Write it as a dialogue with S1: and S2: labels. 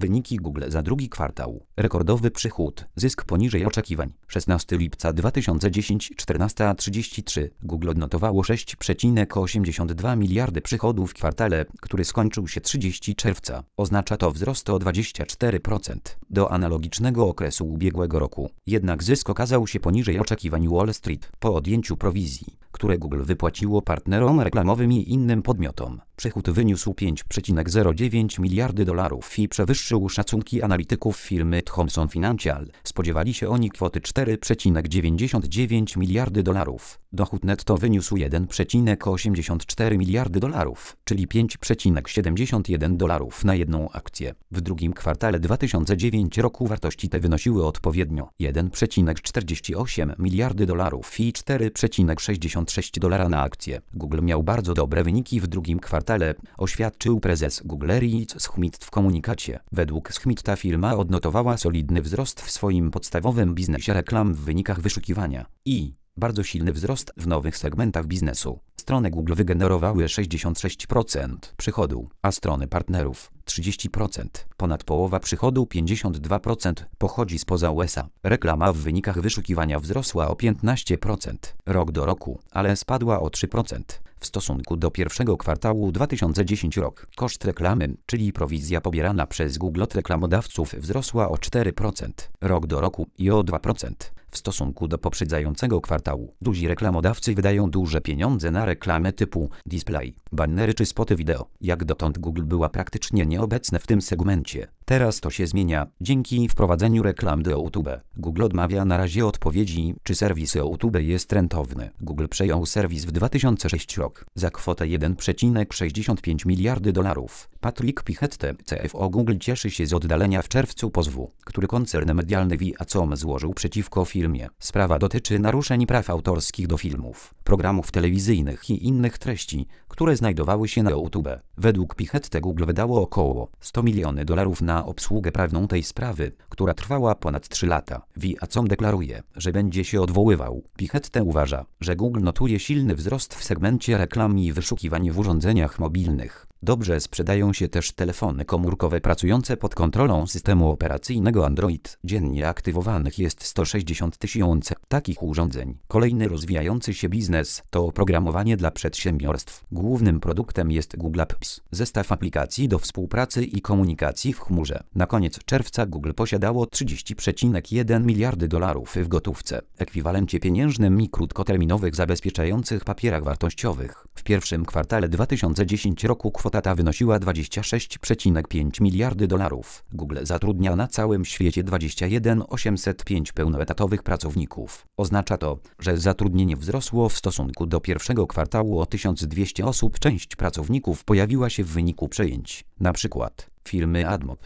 S1: Wyniki Google za drugi kwartał. Rekordowy przychód. Zysk poniżej oczekiwań. 16 lipca 2010 14:33. Google odnotowało 6,82 miliardy przychodów w kwartale, który skończył się 30 czerwca. Oznacza to wzrost o 24% do analogicznego okresu ubiegłego roku. Jednak zysk okazał się poniżej oczekiwań Wall Street po odjęciu prowizji, które Google wypłaciło partnerom reklamowym i innym podmiotom. Przychód wyniósł 5,09 miliardy dolarów i przewyższył szacunki analityków firmy Thomson Financial. Spodziewali się oni kwoty 4,99 miliardy dolarów. Dochód netto wyniósł 1,84 miliardy dolarów, czyli 5,71 dolarów na jedną akcję. W drugim kwartale 2009 roku wartości te wynosiły odpowiednio 1,48 miliardy dolarów i 4,66 dolara na akcję. Google miał bardzo dobre wyniki w drugim kwartale, oświadczył prezes Google Reed Schmidt w komunikacie. Według Schmidta firma odnotowała solidny wzrost w swoim podstawowym biznesie reklam w wynikach wyszukiwania i bardzo silny wzrost w nowych segmentach biznesu. Strony Google wygenerowały 66% przychodu, a strony partnerów 30%. Ponad połowa przychodu 52% pochodzi spoza USA. Reklama w wynikach wyszukiwania wzrosła o 15% rok do roku, ale spadła o 3% w stosunku do pierwszego kwartału 2010 rok. Koszt reklamy, czyli prowizja pobierana przez Google od reklamodawców, wzrosła o 4% rok do roku i o 2% w stosunku do poprzedzającego kwartału. Duzi reklamodawcy wydają duże pieniądze na reklamę typu display, bannery czy spoty wideo. Jak dotąd Google była praktycznie nieobecna w tym segmencie. Teraz to się zmienia dzięki wprowadzeniu reklam do YouTube. Google odmawia na razie odpowiedzi, czy serwis YouTube jest rentowny. Google przejął serwis w 2006 rok za kwotę 1,65 miliardy dolarów. Patrick Pichette, CFO Google, cieszy się z oddalenia w czerwcu pozwu, który koncern medialny Viacom złożył przeciwko firmie. Sprawa dotyczy naruszeń praw autorskich do filmów, programów telewizyjnych i innych treści, które znajdowały się na YouTube. Według Pichette Google wydało około $100 milionów na obsługę prawną tej sprawy, która trwała ponad 3 lata. Viacom deklaruje, że będzie się odwoływał. Pichette uważa, że Google notuje silny wzrost w segmencie reklam i wyszukiwań w urządzeniach mobilnych. Dobrze sprzedają się też telefony komórkowe pracujące pod kontrolą systemu operacyjnego Android. Dziennie aktywowanych jest 160 tysięcy takich urządzeń. Kolejny rozwijający się biznes to oprogramowanie dla przedsiębiorstw. Głównym produktem jest Google Apps, zestaw aplikacji do współpracy i komunikacji w chmurze. Na koniec czerwca Google posiadało 30,1 miliardy dolarów w gotówce, ekwiwalencie pieniężnym i krótkoterminowych zabezpieczających papierach wartościowych. W pierwszym kwartale 2010 roku kwota ta wynosiła 26,5 miliardy dolarów. Google zatrudnia na całym świecie 21 805 pełnoetatowych pracowników. Oznacza to, że zatrudnienie wzrosło w stosunku do pierwszego kwartału o 1200 osób. Część pracowników pojawiła się w wyniku przejęć, na przykład firmy AdMob.